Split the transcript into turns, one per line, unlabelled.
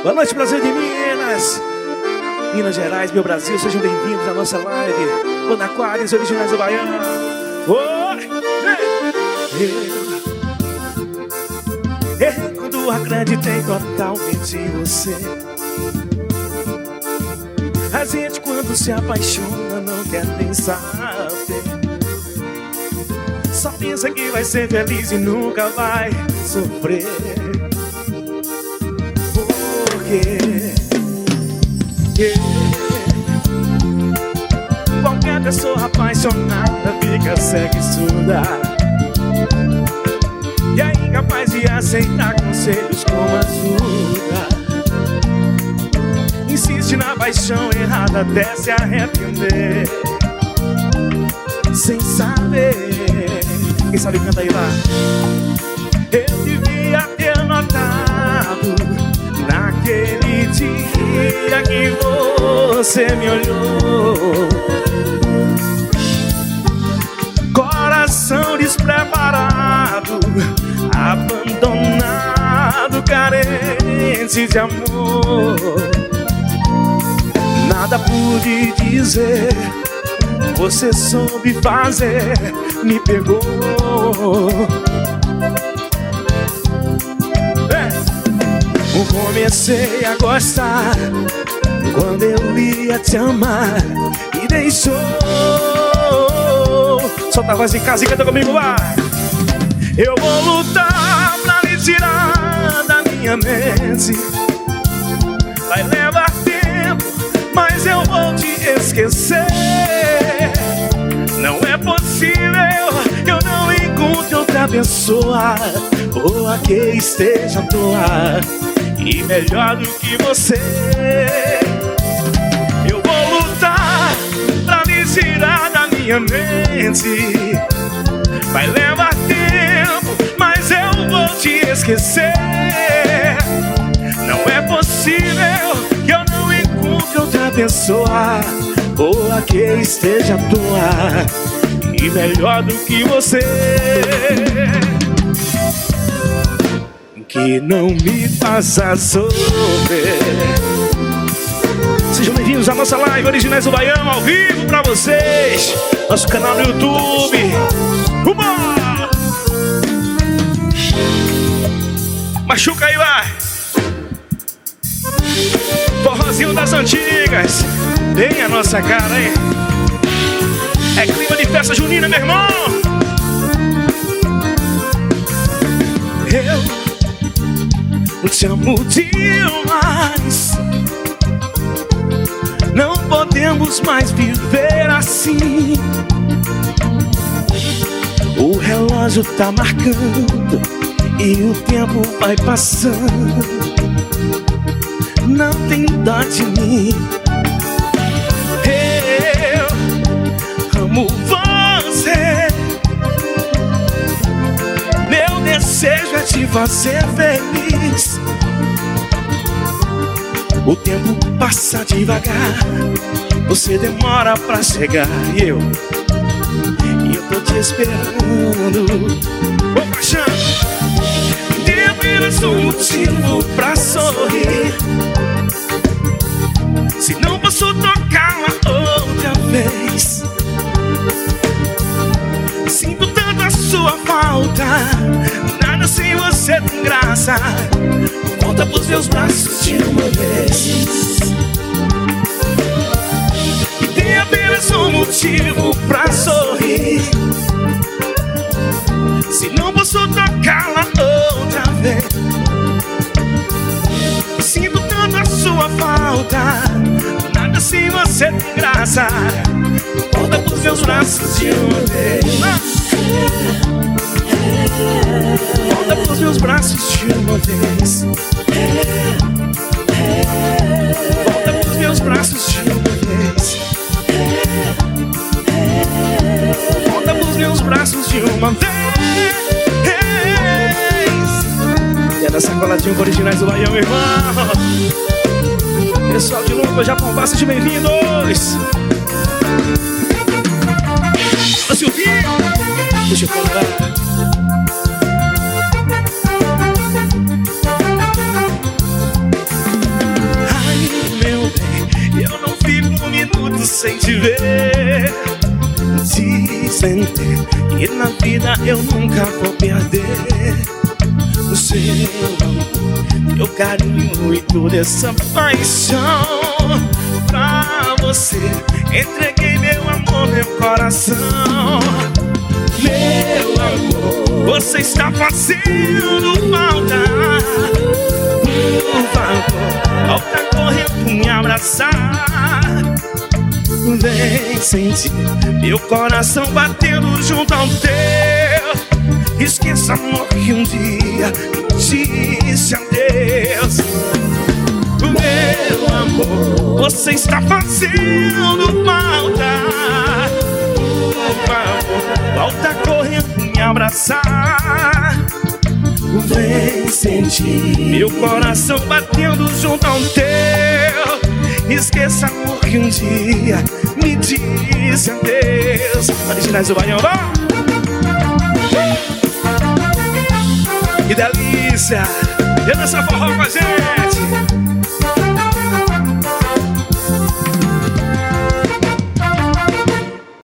Boa noite, Brasil de Minas, Minas Gerais, meu Brasil, sejam bem-vindos à nossa live. Bonaquários, originais do Baiano. Errei quando acreditei totalmente em você. A gente quando se apaixona não quer nem saber. Só pensa que vai ser feliz e nunca vai sofrer. Qualquer pessoa apaixonada fica cega e surda e é incapaz de aceitar conselhos como ajuda. Insiste na paixão errada até se arrepender, sem saber. Quem sabe canta aí lá. Eu devia ter notado naquele dia que você me olhou, coração despreparado, abandonado, carente de amor. Nada pude dizer, você soube fazer, me pegou. Comecei a gostar quando eu ia te amar e deixou. Solta a voz em casa e canta comigo, vai. Eu vou lutar pra lhe tirar da minha mente. Vai levar tempo, mas eu vou te esquecer. Não é possível que eu não encontre outra pessoa ou a que esteja à toa e melhor do que você. Eu vou lutar pra me tirar da minha mente. Vai levar tempo, mas eu vou te esquecer. Não é possível que eu não encontre outra pessoa ou a que esteja à toa e melhor do que você, que não me faça sofrer. Sejam bem-vindos à nossa live Originais do Baiano, ao vivo pra vocês. Nosso canal no YouTube. Uma! Machuca aí, vai. Forrozinho das antigas, bem a nossa cara, hein? É clima de festa junina, meu irmão. Eu te amo demais. Não podemos mais viver assim. O relógio tá marcando e o tempo vai passando. Não tem dó de mim. Eu amo você. Meu desejo é te fazer feliz. O tempo passa devagar, você demora pra chegar. E eu tô te esperando. Ô paixão, dê apenas um motivo pra sorrir. Se não posso tocá-la outra vez, sinto tanto a sua falta. Nada sem você tem graça. Volta pros meus braços de uma vez. E tem apenas um motivo pra sorrir. Se não posso tocá-la outra vez, sinto tanto a sua falta. Nada sem você tem graça. Volta pros meus braços de uma vez. Volta pros meus braços de uma vez. Volta pros meus braços de uma vez. Volta pros meus braços de uma vez. E é da Sacoladinho com Originais do Baiano, irmão. Pessoal de Lumba, Japão, sejam bem-vindos. Ô Silvinho, deixa eu falar. sentir que na vida eu nunca vou perder o seu amor, teu carinho e toda essa paixão. Pra você entreguei meu amor, meu coração. Meu amor, você está fazendo falta. Por favor, volta correndo me abraçar. Vem sentir meu coração batendo junto ao teu. Esqueça, amor, que um dia disse adeus. Meu amor, você está fazendo falta. Por favor, volta correndo me abraçar. Vem sentir meu coração batendo junto ao teu. Esqueça, amor, que um dia me disse adeus. Originais do Baião, que delícia! E dança forró com a gente.